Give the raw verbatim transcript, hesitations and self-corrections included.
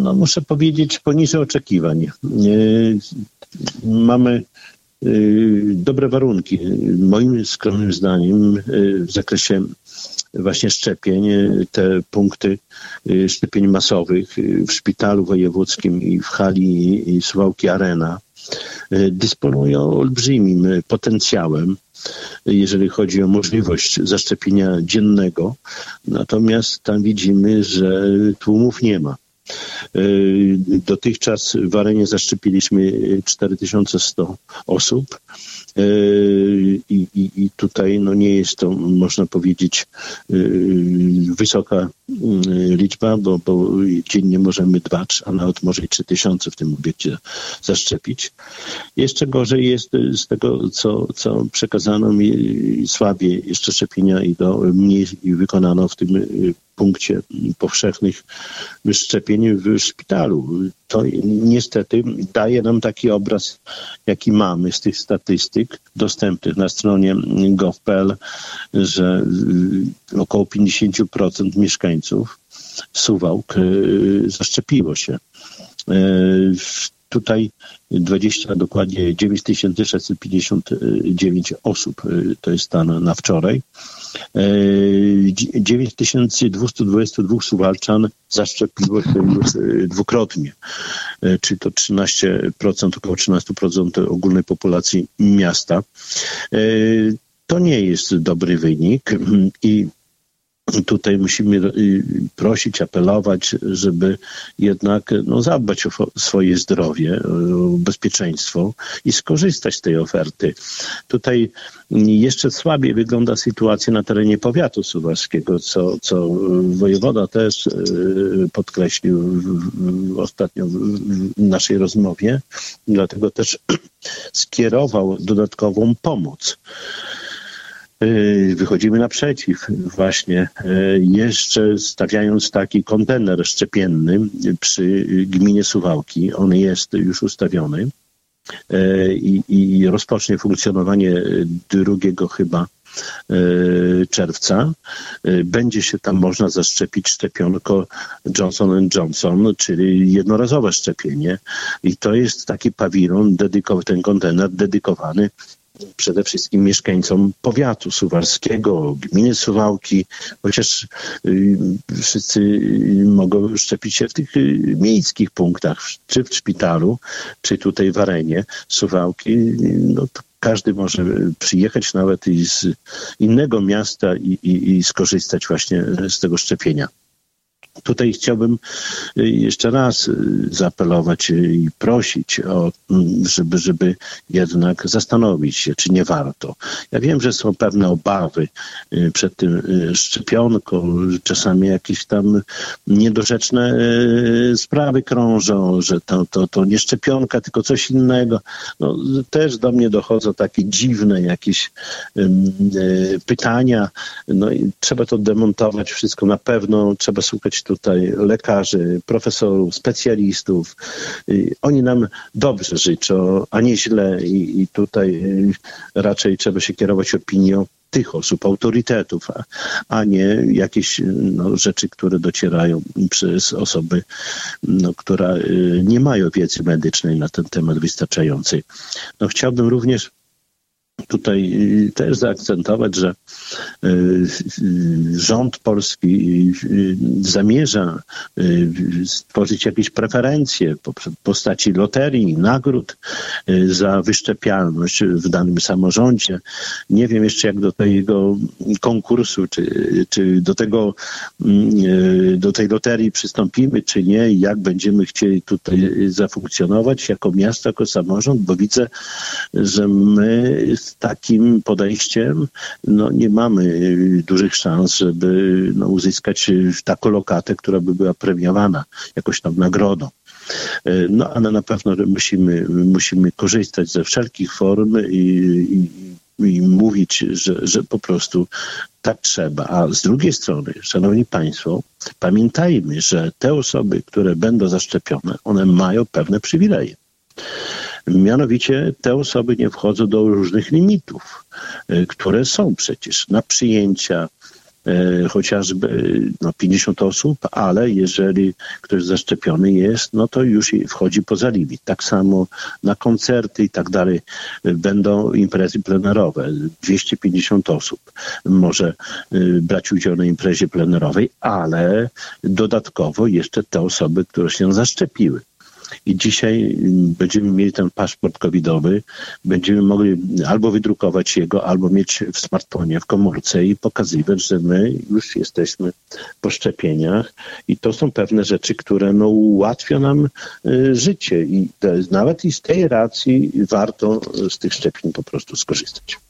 no muszę powiedzieć, poniżej oczekiwań. Mamy dobre warunki, moim skromnym zdaniem, w zakresie właśnie szczepień. Te punkty szczepień masowych w szpitalu wojewódzkim i w hali Suwałki Arena dysponują olbrzymim potencjałem, jeżeli chodzi o możliwość zaszczepienia dziennego. Natomiast tam widzimy, że tłumów nie ma. Dotychczas w Arenie zaszczepiliśmy cztery tysiące sto osób i, i, i tutaj no nie jest to, można powiedzieć, wysoka liczba, bo, bo dziennie możemy dwa, a nawet może i trzy tysiące w tym obiekcie zaszczepić. Jeszcze gorzej jest z tego, co, co przekazano mi, słabiej jeszcze szczepienia i do mniej wykonano w tym punkcie powszechnych szczepień w szpitalu. To niestety daje nam taki obraz, jaki mamy z tych statystyk dostępnych na stronie gov kropka p l, że około pięćdziesiąt procent mieszkańców Suwałk zaszczepiło się. Tutaj dwadzieścia, dokładnie dziewięć tysięcy sześćset pięćdziesiąt dziewięć osób, to jest stan na wczoraj. dziewięć tysięcy dwieście dwadzieścia dwa Suwalczan zaszczepiło się już dwukrotnie, czyli to trzynaście procent, około trzynaście procent ogólnej populacji miasta. To nie jest dobry wynik i tutaj musimy prosić, apelować, żeby jednak no, zadbać o swoje zdrowie, o bezpieczeństwo i skorzystać z tej oferty. Tutaj jeszcze słabiej wygląda sytuacja na terenie powiatu suwalskiego, co, co wojewoda też podkreślił ostatnio w naszej rozmowie. Dlatego też skierował dodatkową pomoc. Wychodzimy naprzeciw właśnie, jeszcze stawiając taki kontener szczepienny przy gminie Suwałki. On jest już ustawiony i, i rozpocznie funkcjonowanie drugiego chyba czerwca. Będzie się tam można zaszczepić szczepionko Johnson and Johnson, czyli jednorazowe szczepienie. I to jest taki pawilon, dedykowany, ten kontener dedykowany przede wszystkim mieszkańcom powiatu suwalskiego, gminy Suwałki, chociaż y, wszyscy mogą szczepić się w tych y, miejskich punktach, czy w szpitalu, czy tutaj w Arenie Suwałki. No, to każdy może przyjechać nawet i z innego miasta i, i, i skorzystać właśnie z tego szczepienia. Tutaj chciałbym jeszcze raz zaapelować i prosić o, żeby, żeby jednak zastanowić się, czy nie warto. Ja wiem, że są pewne obawy przed tym szczepionką, czasami jakieś tam niedorzeczne sprawy krążą, że to, to, to nie szczepionka, tylko coś innego. No, też do mnie dochodzą takie dziwne jakieś pytania. No i trzeba to demontować wszystko. Na pewno trzeba słuchać tutaj lekarzy, profesorów, specjalistów. Oni nam dobrze życzą, a nie źle i, i tutaj raczej trzeba się kierować opinią tych osób, autorytetów, a, a nie jakieś no, rzeczy, które docierają przez osoby, no, które nie mają wiedzy medycznej na ten temat wystarczającej. No, chciałbym również tutaj też zaakcentować, że rząd polski zamierza stworzyć jakieś preferencje w postaci loterii, nagród za wyszczepialność w danym samorządzie. Nie wiem jeszcze, jak do tego konkursu, czy, czy do tego, do tej loterii przystąpimy, czy nie, i jak będziemy chcieli tutaj zafunkcjonować jako miasto, jako samorząd, bo widzę, że my z takim podejściem no, nie mamy dużych szans, żeby no, uzyskać taką lokatę, która by była premiowana jakoś tam nagrodą. No ale na pewno musimy, musimy korzystać ze wszelkich form i, i, i mówić, że, że po prostu tak trzeba. A z drugiej strony, szanowni państwo, pamiętajmy, że te osoby, które będą zaszczepione, one mają pewne przywileje. Mianowicie te osoby nie wchodzą do różnych limitów, które są przecież na przyjęcia, e, chociażby no, pięćdziesiąt osób, ale jeżeli ktoś zaszczepiony jest, no to już i wchodzi poza limit. Tak samo na koncerty i tak dalej będą imprezy plenerowe. dwieście pięćdziesiąt osób może y, brać udział na imprezie plenerowej, ale dodatkowo jeszcze te osoby, które się zaszczepiły. I dzisiaj będziemy mieli ten paszport covidowy, będziemy mogli albo wydrukować jego, albo mieć w smartfonie, w komórce i pokazywać, że my już jesteśmy po szczepieniach. I to są pewne rzeczy, które no, ułatwią nam y, życie. I to jest, nawet i z tej racji warto z tych szczepień po prostu skorzystać.